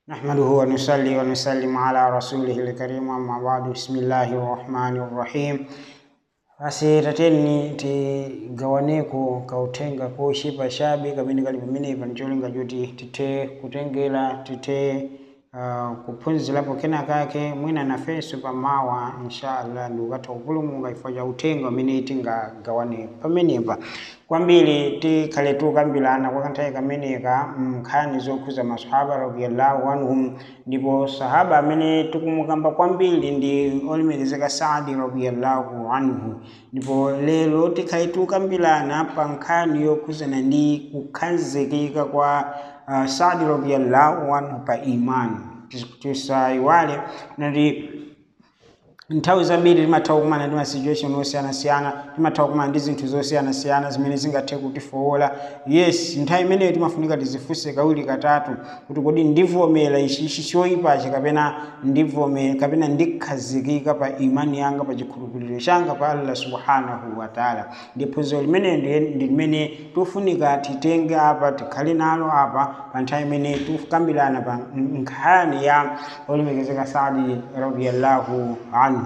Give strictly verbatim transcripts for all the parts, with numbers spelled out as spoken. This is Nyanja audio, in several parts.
نحمده ونصلي ونسلم على رسوله الكريم أما بعد بسم الله الرحمن الرحيم. Basi tateni tigawaneko kautenga koshipa shabi kamini kali pamene pancholinga juti tite kutengela tite uh, kuphunzirapo kena kake mwina nafeso pamawa inshallah ndukatha kupulumuka ifo cha utenga amene tingagawane pamenepa kwambiri tikhale tukambirana kwa kanthawi kameneka nkhani zokhuza masahaba radiyallahu anhum, ndipo sahaba amene tikumukamba kwambiri ndi olemekezeka Saadi radiyallahu anhu. Ndipo lero tikhale tukambirana pa nkhani yokhuzana ndi kukhazikika kwa uh, Saadi radiyallahu anhu pa imani. Tisayiwale nati nthawi zambiri timathawa kumana ndi ma situation osiyanasiyana, timathawa kumana ndi zinthu zosiyanasiyana zimene zingathe kutifowola. Yes, nthawi imeneyo timafunika tizifunse kawiri katatu kuti kodi ndivomera ichi choyipachi kapena ndivomera kapena ndikhazikika pa imani yanga pa chikhulupiriro changa pa Allah subhanahu wa ta'ala. Ndiphunziro limene ndi limene tofunika titenge apa tikhale nalo apa pa nthawi imene tikukambirana pa nkhani ya olemekezeka Saadi radiyallahu anhu.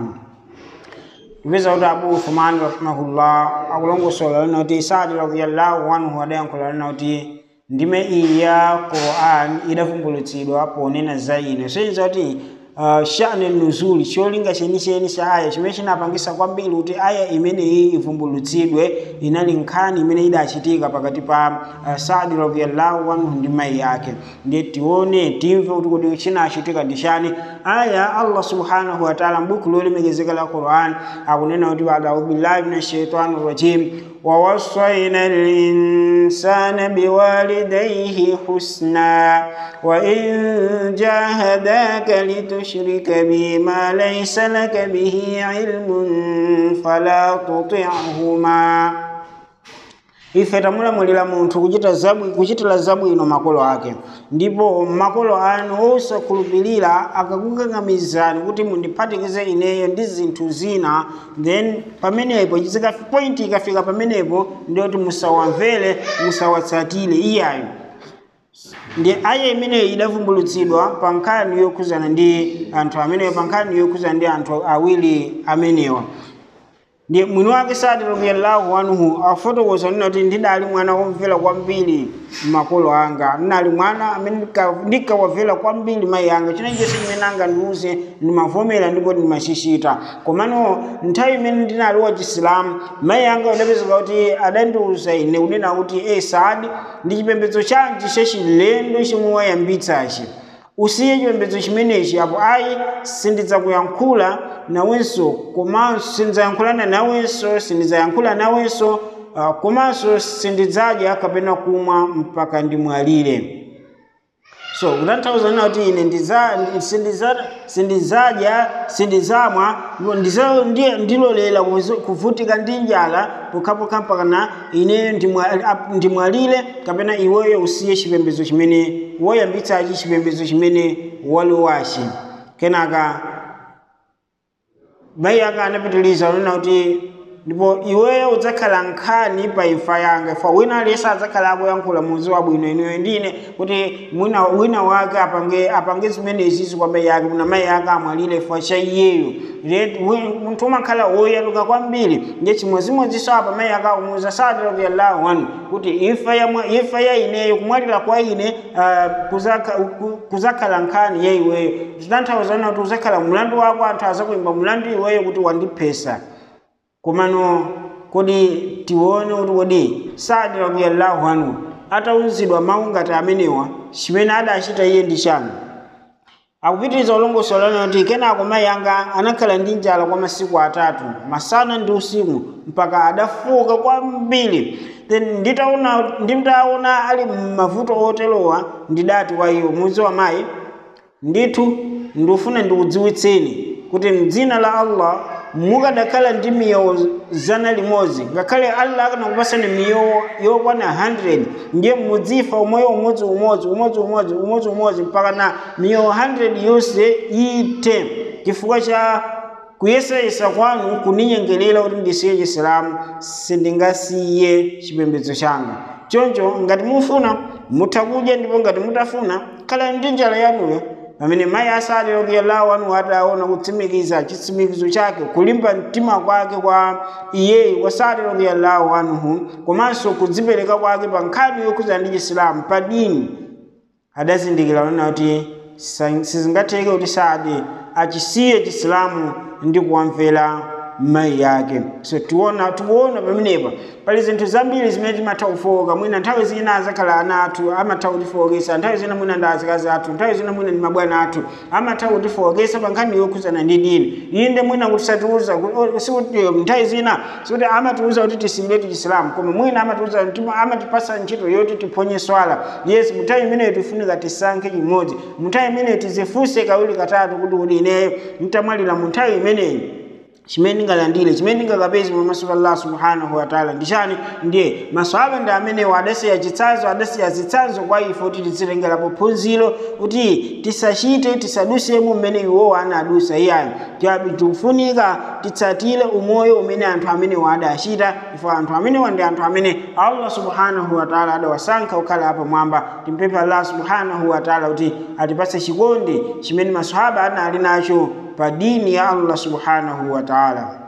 Tupeza kuti Abu Uthman rahimahullah akulongosola lina kuti Saadi radiyallahu anhu adayankhula lina kuti ndime iyi ya Qur'an idavumbulutsidwa ponena za ine. Soyenza kuti uh, sha'ni nuzuli cholinga chenicheni cha aya chimene chinapangisa kwambiri kuti aya imene iyi ivumbulutsidwe inali nkhani imene idachitika pakati pa uh, Saadi radiyallahu anhu ndi mayi yake. Ndiye tione timve kuti kodi chinachitika ndi chani. Aya Allah subhanahu wa ta'ala mbuku lolemekezeka la Qur'an akunena kuti a'udhu billahi minash shaitani rajim wa wassayna al-insana biwalidayhi husna wa in jahadaka litushrika bima laysa laka bihi ilmun fala tuti'huma. Ife tamulamulira munthu kuchita zabu kuchitira zabwino makolo ake, ndipo makolo anu osakhulupirira akakukangamizani kuti mundiphatikize ineyo ndi zinthu zina, then pamenepo chizika point ikafika pamenepo ndio kuti musawamvere musawatsatire iyayo. Ndi aya imene idavumbulutsidwa pa nkhani yokhuzana ndi anthu amenewo, pa nkhani yokhuzana ndi anthu awiri amenewa. Ndi mwini wake Saadi radiyallahu anhu afotokoza nina kuti ndidali mwana womvera kwambiri makolo anga, ndinali mwana amene ndikawavera kwambiri mayi anga, chinanjese chimene anga ndiuze ndimavomera ndipo ndimachishita. Komano nthawi imene ndinali wa Chisilamu mayi anga adapezeka kuti adandiuza ine kunena kuti e Saadi, ndi chipembedzo chanji chachilendo chomwe wayambitsachi, usiye chipembedzo chimenechi apo ayi sindidzakuyankhula nawenso, komanso sindidzayankhulana nawenso, sindidzayankhula nawenso, uh, komanso sindidzadya kapena kumwa mpaka ndimwalire. So kutanthauza nina kuti ine sindidzadya sindidzamwa ndilolera kuvutika ndi njala pokhapokha mpakana ine ndimwalire kapena iweyo usiye chipembedzo chimene woyambitsachi, chipembedzo chimene walowachi. Kenaka mayi anga anapitiliza kunena kuti ndipo iweyo udzakhala nkhani pa imfa yanga, fa wina aliyense adzakhala akuyankhula muzi wabwino ineyo ndine kuti mwina wina wake apange apange zimenezi kwa mayi yake, na mayi yake amwalire fa cha iyeyo. Munthu umakhala woyaluka kwambiri. Ndiye chimodzimodzinso apa mayi yake akumuwuza Saadi radiyallahu anhu kuti imfa ya imfa ya ineyo, kumwalira kwa ine uh, kuzakhala nkhani ya iweyo. Zitanthauza kuti uzakhala mlandu wako, anthu azakuyimba mlandu iweyo kuti wandiphesa. Komano kodi tione kuti kodi Saadi radiyallahu anhu atauzidwa mawu ngati amenewa chimene adachita iye ndi chani. Akupitiriza ulongosola kuti kenako mayi anga anakhala ndi njala kwa masiku atatu, masana ndi usiku, mpaka adafuka kwambiri. Then nditaona ndimtaona ali mavuto oterowa ndidati kwa iwo, muzi wa mayi, ndithu ndifuna ndikudziwitseni kuti m'dzina la Allah mukadakhala ndi miyoyo zana limodzi, ngakhale Allah akanakupasani miyoyo yokwana hundred, ndiye mudzifa umoyo umodzi umodzi umodzi umodzi umodzi umodzi mpaka na miyoyo hundred yonse ite, chifukwa cha kuyesayesa kwanu kuninyengerera kuti ndisiye Chisilamu, sindingasiye chipembedzo changa. Choncho ngati mufuna mutha kudya, ndipo ngati mutafuna khala ndi njala yanuyo pamene mayi Asadi radhiyallahu anhu adaona kutsimikiza chitsimikizo chake kulimba mtima kwake kwa iye kwa Sadi radhiyallahu anhu komanso kudzipereka kwake pa nkhani yokhuza ndi Chisilamu pa dini adazindikira kuti sizingatheke kuti Sadi achisiye Chisilamu ndi kuwamvera mayi yake. So tiona tuona pamenepa pali zinthu zambiri zimene timatha kufoka mwina nthawi zina azakhala ana athu amatha kutifokesa, nthawi zina mwina ndi azikazi athu, nthawi zina mwina ndi mabwana athu amatha kutifokesa pa nkhani yokhuzana ndi dini. Inde mwina kutisatiuza sikuti nthawi zina sikuti amatiuza kuti tisiye Chisilamu koma mwina amatiuza amatipasa ntchito yoti tiphonye swala. Yes, muthawi imeneyo tifunika tisankhe chimodzi, muthawi imeneyo tizifunse kawiri katatu kuti kuti ineyo nditamwalira mu nthawi imeneyi chimene ndingalandire chimene ndingakapeze pamaso pa Allah subhanahu wa ta'ala ndi chani. Ndiye maswahaba ndi amenewo adasiya chitsanzo adasiya zitsanzo kwa ife kuti tizitengerapo phunziro kuti tisachite tisadusemo mmene iwowo anadusa. Iyayi tikufunika titsatire umoyo umene anthu amenewo adachita, ifo anthu amenewo ndi anthu amene Allah subhanahu wa ta'ala adawasankha kukhala apa mwamba. Timpemphe Allah subhanahu wa ta'ala kuti atipatse chikondi chimene maswahaba anali nacho pa dini ya Allah subhanahu wa ta'ala.